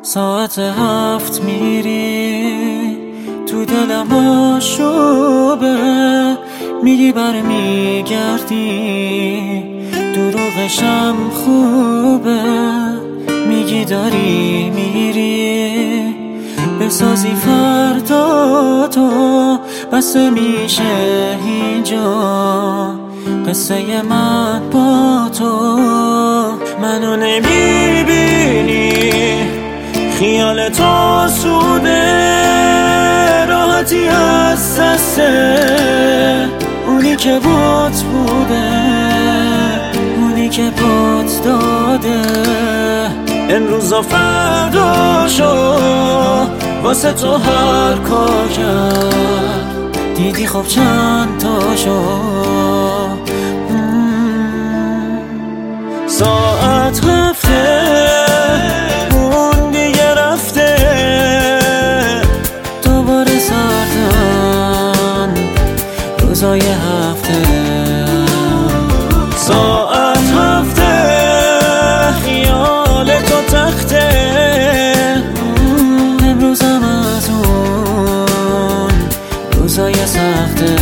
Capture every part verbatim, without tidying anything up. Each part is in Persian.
ساعت هفت میری تو دلم آشوبه، میگی برمیگردی دروغشم خوبه، میگی داری میری بسازی فردا تو، بس میشه اینجا قصه من با تو. منو نمیبینی خیال تو سوده، راحتی از دسته اونی که بات بوده، اونی که بات داده. امروز و فردا شو واسه تو هر کار کرد، دیدی خب چند تا شو. ساعت هفته اون دیگه رفته، دوباره سردن روزای هفته. ساعت هفته خیال تو تخته، امروزم از اون روزای سخته.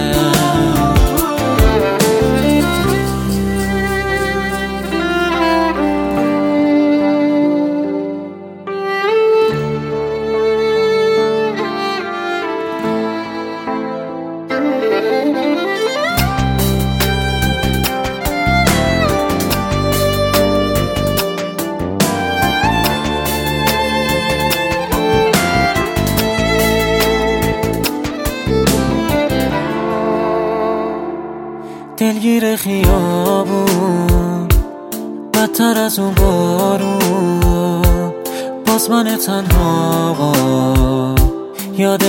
دلگیر خیابون بدتر از اون بارون، باز من تنها یاد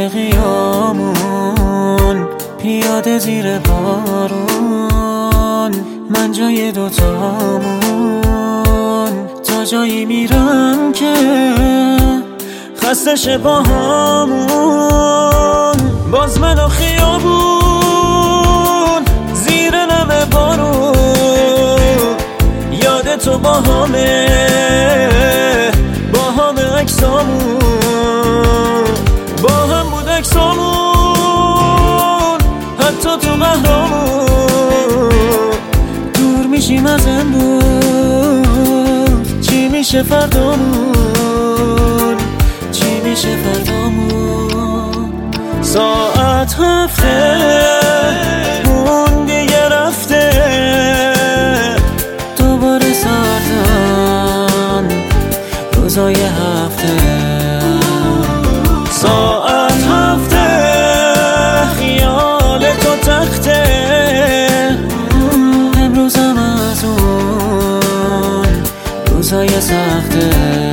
عاشقیامون، پیاده زیر بارون من جای دوتامون. تا جایی میرم که خسته شه با همون، باز من و خیابون زیر نم بارون. یاد تو با همه با همه عکسامون، با هم بود عکسامون حتی تو قهرامون. دور میشیم از امروز، چی میشه فردامون، چی میشه فردامون. ساعت هفته اون دیگه رفته، دوباره سردن روزای هفته. ساعت هفته خیال تو تخته، امروزم از اون روزای سخته.